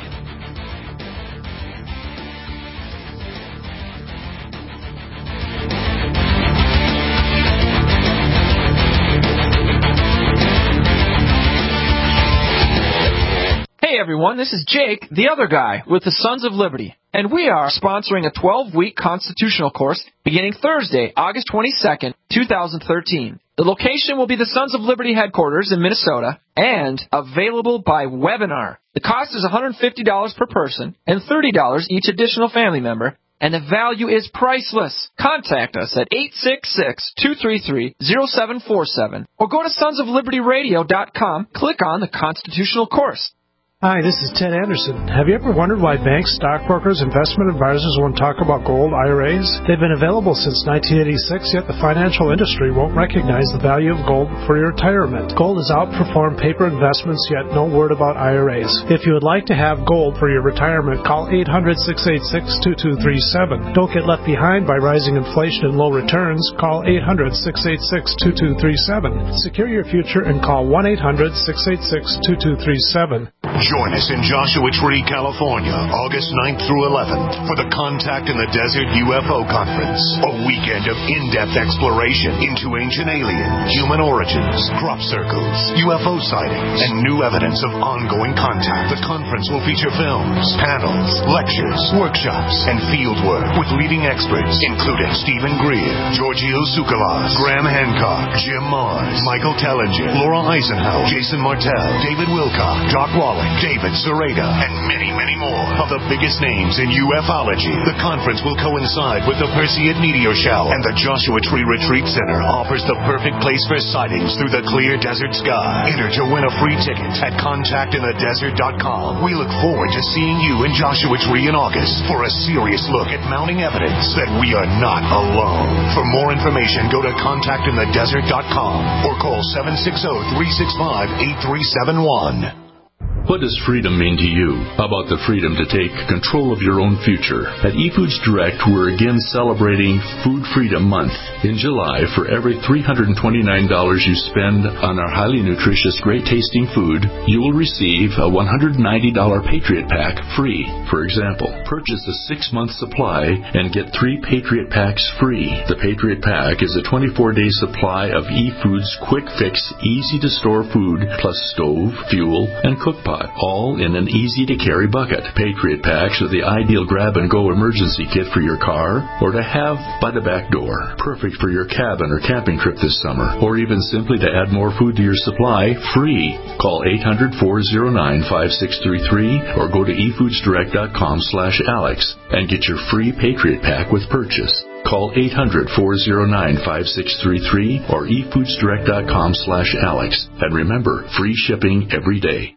everyone, this is Jake, the other guy, with the Sons of Liberty, and we are sponsoring a twelve-week constitutional course beginning Thursday, August twenty-second, two thousand thirteen. The location will be the Sons of Liberty headquarters in Minnesota and available by webinar. The cost is one hundred fifty dollars per person and thirty dollars each additional family member, and the value is priceless. Contact us at eight six six, two three three, zero seven four seven or go to sons of liberty radio dot com, click on the constitutional course. Hi, this is Ted Anderson. Have you ever wondered why banks, stockbrokers, investment advisors won't talk about gold I R As? They've been available since nineteen eighty-six, yet the financial industry won't recognize the value of gold for your retirement. Gold has outperformed paper investments, yet no word about I R As. If you would like to have gold for your retirement, call eight hundred, six eight six, two two three seven. Don't get left behind by rising inflation and low returns. Call eight hundred, six eight six, two two three seven. Secure your future and call one eight hundred, six eight six, two two three seven. Join us in Joshua Tree, California, August ninth through eleventh for the Contact in the Desert U F O Conference. A weekend of in-depth exploration into ancient aliens, human origins, crop circles, U F O sightings, and new evidence of ongoing contact. The conference will feature films, panels, lectures, workshops, and fieldwork with leading experts, including Stephen Greer, Giorgio Tsoukalos, Graham Hancock, Jim Mars, Michael Tellinger, Laura Eisenhower, Jason Martell, David Wilcock, Doc Wallach, David Sereda, and many, many more of the biggest names in ufology. The conference will coincide with the Perseid Meteor Shower, and the Joshua Tree Retreat Center offers the perfect place for sightings through the clear desert sky. Enter to win a free ticket at contact in the desert dot com. We look forward to seeing you in Joshua Tree in August for a serious look at mounting evidence that we are not alone. For more information, go to contact in the desert dot com or call seven six zero, three six five, eight three seven one. What does freedom mean to you? How about the freedom to take control of your own future? At eFoods Direct, we're again celebrating Food Freedom Month. In July, for every three hundred twenty-nine dollars you spend on our highly nutritious, great-tasting food, you will receive a one hundred ninety dollars Patriot Pack free. For example, purchase a six-month supply and get three Patriot Packs free. The Patriot Pack is a twenty-four day supply of eFoods quick-fix, easy-to-store food, plus stove, fuel, and cookpot, all in an easy-to-carry bucket. Patriot Packs are the ideal grab-and-go emergency kit for your car or to have by the back door. Perfect for your cabin or camping trip this summer, or even simply to add more food to your supply, free. Call eight hundred, four oh nine, five six three three or go to e foods direct dot com slash alex and get your free Patriot Pack with purchase. Call eight hundred, four oh nine, five six three three or e foods direct dot com slash alex. And remember, free shipping every day.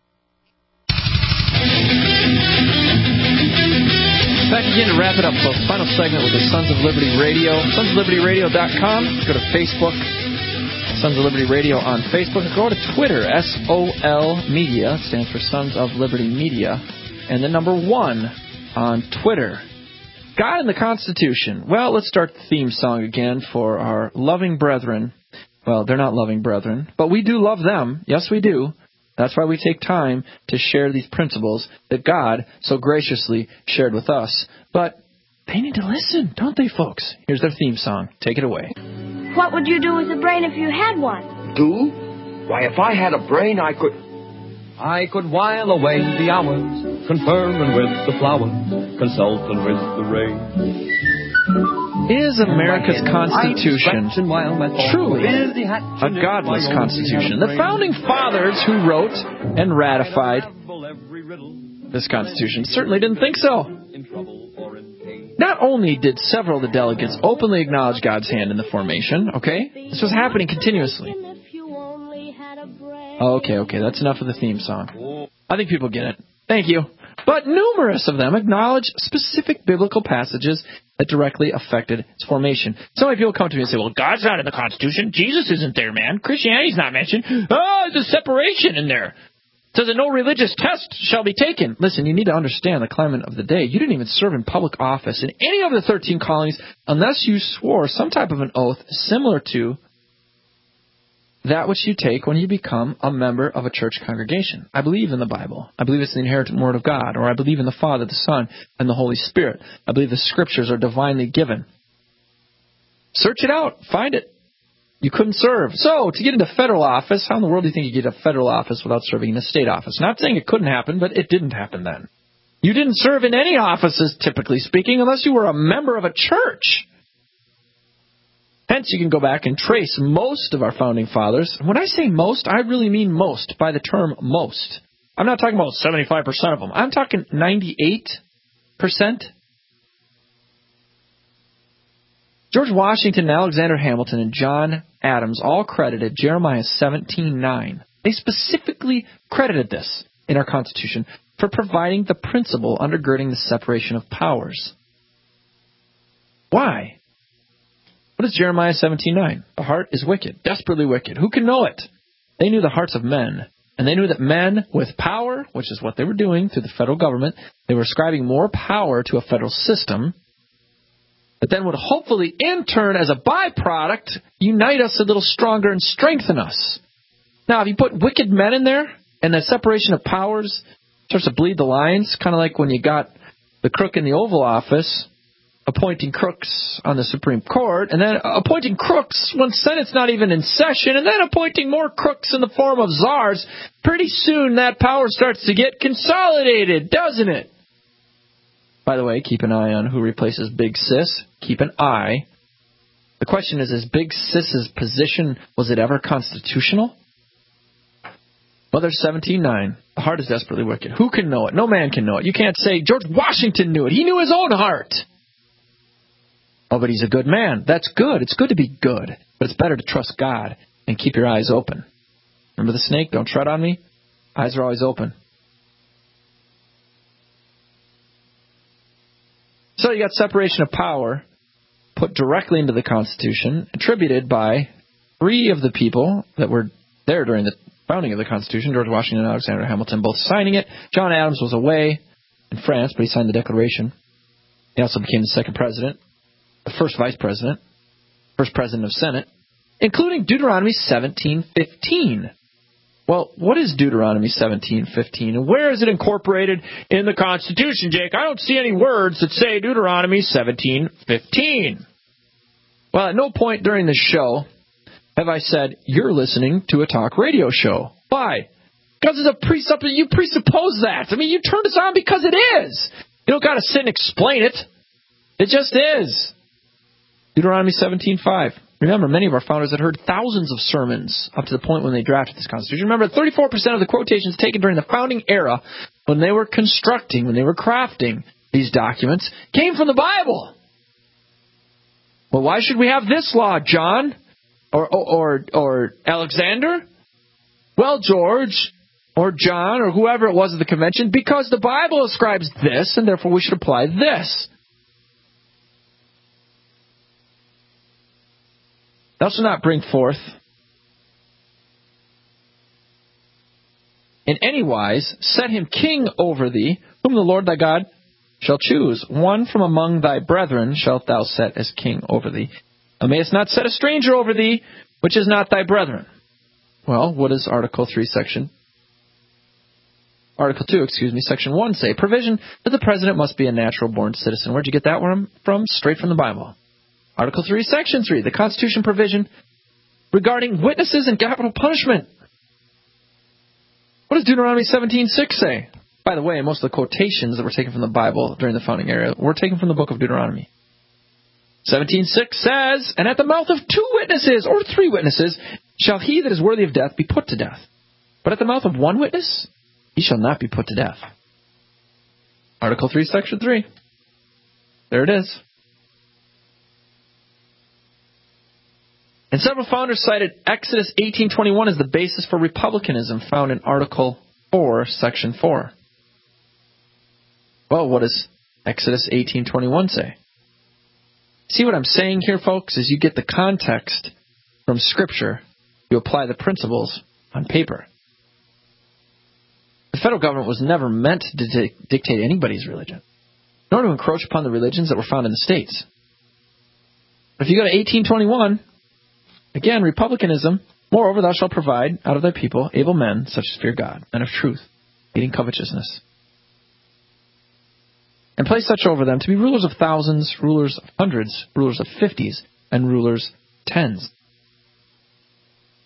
Back again to wrap it up, folks. Final segment with the Sons of Liberty Radio. sons of liberty radio dot com. Go to Facebook, Sons of Liberty Radio on Facebook. Go to Twitter, S O L Media. It stands for Sons of Liberty Media. And the number one on Twitter. God and the Constitution. Well, let's start the theme song again for our loving brethren. Well, they're not loving brethren, but we do love them. Yes, we do. That's why we take time to share these principles that God so graciously shared with us. But they need to listen, don't they, folks? Here's their theme song. Take it away. What would you do with a brain if you had one? Do? Why, if I had a brain, I could... I could while away the hours, conferring with the flowers, consulting with the rain. Is America's Constitution truly a godless Constitution? The Founding Fathers who wrote and ratified this Constitution certainly didn't think so. Not only did several of the delegates openly acknowledge God's hand in the formation, okay? This was happening continuously. Okay, okay, that's enough of the theme song. I think people get it. Thank you. But numerous of them acknowledge specific biblical passages that directly affected its formation. So many people come to me and say, well, God's not in the Constitution. Jesus isn't there, man. Christianity's not mentioned. Oh, there's a separation in there. It says that no religious test shall be taken. Listen, you need to understand the climate of the day. You didn't even serve in public office in any of the thirteen colonies unless you swore some type of an oath similar to that which you take when you become a member of a church congregation. I believe in the Bible. I believe it's the inherent word of God. Or I believe in the Father, the Son, and the Holy Spirit. I believe the Scriptures are divinely given. Search it out. Find it. You couldn't serve. So, to get into federal office, how in the world do you think you get a federal office without serving in a state office? Not saying it couldn't happen, but it didn't happen then. You didn't serve in any offices, typically speaking, unless you were a member of a church. Hence, you can go back and trace most of our founding fathers. When I say most, I really mean most by the term most. I'm not talking about seventy-five percent of them. I'm talking ninety-eight percent. George Washington, Alexander Hamilton, and John Adams all credited Jeremiah seventeen nine. They specifically credited this in our Constitution for providing the principle undergirding the separation of powers. Why? What is Jeremiah seventeen nine? The heart is wicked, desperately wicked. Who can know it? They knew the hearts of men, and they knew that men with power, which is what they were doing through the federal government, they were ascribing more power to a federal system that then would hopefully, in turn, as a byproduct, unite us a little stronger and strengthen us. Now, if you put wicked men in there, and that separation of powers starts to bleed the lines, kind of like when you got the crook in the Oval Office appointing crooks on the Supreme Court, and then appointing crooks when Senate's not even in session, and then appointing more crooks in the form of czars, pretty soon that power starts to get consolidated, doesn't it? By the way, keep an eye on who replaces Big Sis. Keep an eye. The question is, is Big Sis's position, was it ever constitutional? Well, there's seventeen nine. The heart is desperately wicked. Who can know it? No man can know it. You can't say George Washington knew it. He knew his own heart. Oh, but he's a good man. That's good. It's good to be good. But it's better to trust God and keep your eyes open. Remember the snake? Don't tread on me. Eyes are always open. So you got separation of power put directly into the Constitution, attributed by three of the people that were there during the founding of the Constitution, George Washington and Alexander Hamilton, both signing it. John Adams was away in France, but he signed the Declaration. He also became the second president, the first vice president, first president of Senate, including Deuteronomy seventeen fifteen. Well, what is Deuteronomy seventeen fifteen, and where is it incorporated in the Constitution, Jake? I don't see any words that say Deuteronomy seventeen fifteen. Well, at no point during this show have I said, you're listening to a talk radio show. Why? Because it's a presupp- you presuppose that. I mean, you turned us on because it is. You don't got to sit and explain it. It just is. Deuteronomy seventeen five. Remember, many of our founders had heard thousands of sermons up to the point when they drafted this Constitution. Remember, thirty-four percent of the quotations taken during the founding era, when they were constructing, when they were crafting these documents, came from the Bible. Well, why should we have this law, John? Or, or, or Alexander? Well, George, or John, or whoever it was at the convention, because the Bible ascribes this, and therefore we should apply this. Thou shalt not bring forth in any wise, set him king over thee, whom the Lord thy God shall choose. One from among thy brethren shalt thou set as king over thee. Thou mayest not set a stranger over thee, which is not thy brethren. Well, what does Article three, Section Article two, excuse me, Section one say? Provision that the president must be a natural-born citizen. Where'd you get that one from? Straight from the Bible. Article three, Section three, the Constitution provision regarding witnesses and capital punishment. What does Deuteronomy seventeen six say? By the way, most of the quotations that were taken from the Bible during the founding era were taken from the book of Deuteronomy. seventeen six says, and at the mouth of two witnesses or three witnesses shall he that is worthy of death be put to death. But at the mouth of one witness he shall not be put to death. Article three, Section three. There it is. And several founders cited Exodus eighteen twenty-one as the basis for republicanism, found in Article four, Section four. Well, what does Exodus eighteen twenty-one say? See what I'm saying here, folks, is you get the context from Scripture. You apply the principles on paper. The federal government was never meant to di- dictate anybody's religion, nor to encroach upon the religions that were found in the states. But if you go to eighteen twenty-one, again, republicanism, moreover, thou shalt provide out of thy people able men, such as fear God, men of truth, hating covetousness, and place such over them to be rulers of thousands, rulers of hundreds, rulers of fifties, and rulers of tens.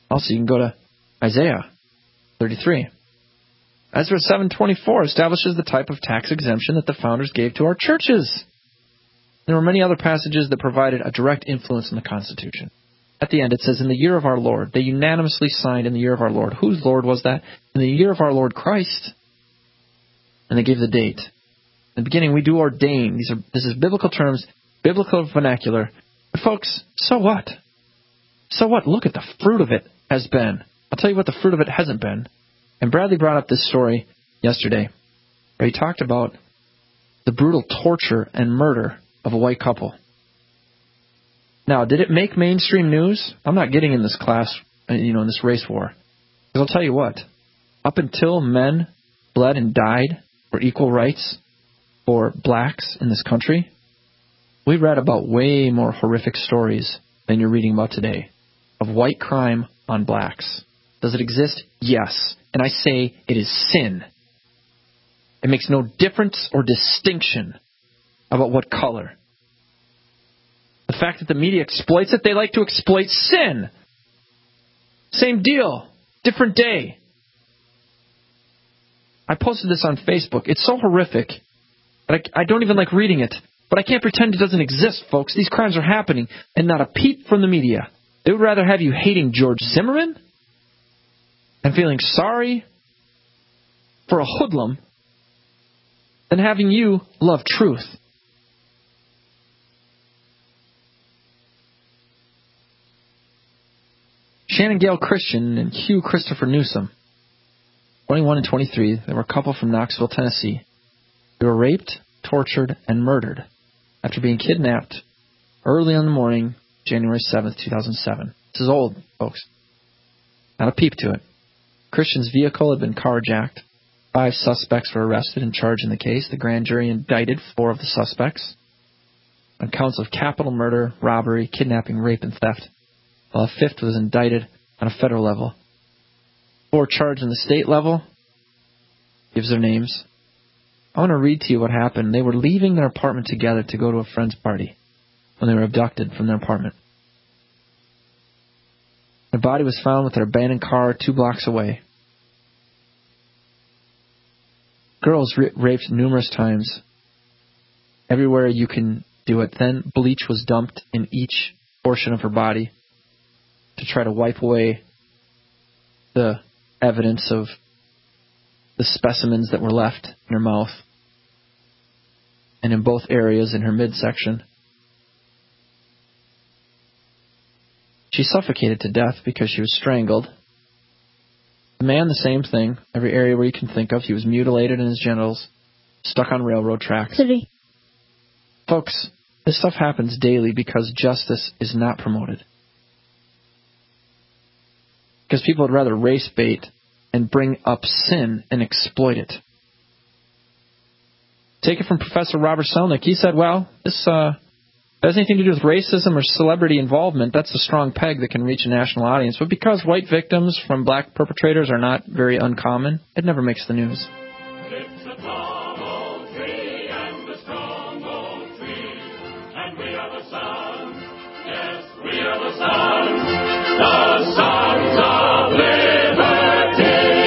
Also, you can go to Isaiah thirty-three. Ezra seven twenty-four establishes the type of tax exemption that the founders gave to our churches. There were many other passages that provided a direct influence in the Constitution. At the end, it says, in the year of our Lord. They unanimously signed in the year of our Lord. Whose Lord was that? In the year of our Lord Christ. And they gave the date. In the beginning, we do ordain. These are This is biblical terms, biblical vernacular. But folks, so what? So what? Look at the fruit of it has been. I'll tell you what the fruit of it hasn't been. And Bradley brought up this story yesterday, where he talked about the brutal torture and murder of a white couple. Now, did it make mainstream news? I'm not getting in this class, you know, in this race war. Because I'll tell you what, up until men bled and died for equal rights for blacks in this country, we read about way more horrific stories than you're reading about today of white crime on blacks. Does it exist? Yes. And I say it is sin. It makes no difference or distinction about what color. The fact that the media exploits it, they like to exploit sin. Same deal. Different day. I posted this on Facebook. It's so horrific that I, I don't even like reading it. But I can't pretend it doesn't exist, folks. These crimes are happening, and not a peep from the media. They would rather have you hating George Zimmerman and feeling sorry for a hoodlum than having you love truth. Shannon Gale Christian and Hugh Christopher Newsom, twenty-one and twenty-three, they were a couple from Knoxville, Tennessee. They were raped, tortured, and murdered after being kidnapped early in the morning, January seventh, two thousand seven. This is old, folks. Not a peep to it. Christian's vehicle had been carjacked. Five suspects were arrested and charged in the case. The grand jury indicted four of the suspects on counts of capital murder, robbery, kidnapping, rape, and theft, while a fifth was indicted on a federal level. Four charged on the state level. Gives their names. I want to read to you what happened. They were leaving their apartment together to go to a friend's party when they were abducted from their apartment. Their body was found with their abandoned car two blocks away. Girls ra- raped numerous times. Everywhere you can do it. Then bleach was dumped in each portion of her body to try to wipe away the evidence of the specimens that were left in her mouth and in both areas in her midsection. She suffocated to death because she was strangled. The man, the same thing. Every area where you can think of. He was mutilated in his genitals, stuck on railroad tracks. City. Folks, this stuff happens daily because justice is not promoted. Because people would rather race bait and bring up sin and exploit it. Take it from Professor Robert Selnick. He said, well, this uh, has anything to do with racism or celebrity involvement. That's a strong peg that can reach a national audience. But because white victims from black perpetrators are not very uncommon, it never makes the news. It's a tall old tree and a strong old tree, and we are the sons. Yes, we are the sons. The sons of liberty.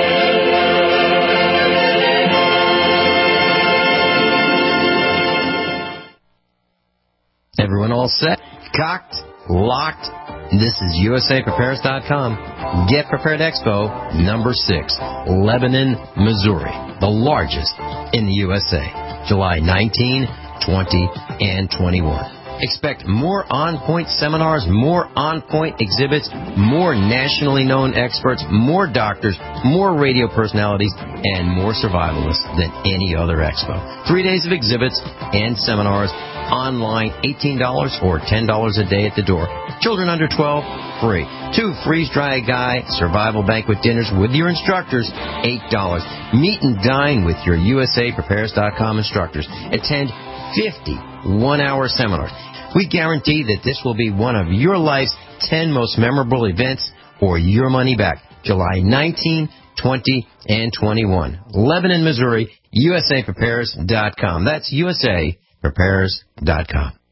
Everyone all set? Cocked? Locked? This is U S A Prepares dot com. Get Prepared Expo number six, Lebanon, Missouri. The largest in the U S A. July nineteenth, twentieth, and twenty-first. Expect more on-point seminars, more on-point exhibits, more nationally known experts, more doctors, more radio personalities, and more survivalists than any other expo. Three days of exhibits and seminars, online eighteen dollars or ten dollars a day at the door. Children under twelve, free. Two freeze-dry guy survival banquet dinners with your instructors, eight dollars. Meet and dine with your U S A Prepares dot com instructors. Attend fifty one-hour seminars. We guarantee that this will be one of your life's ten most memorable events or your money back. July nineteenth, twentieth, and twenty-first. Lebanon, Missouri, U S A Prepares dot com. That's U S A Prepares dot com.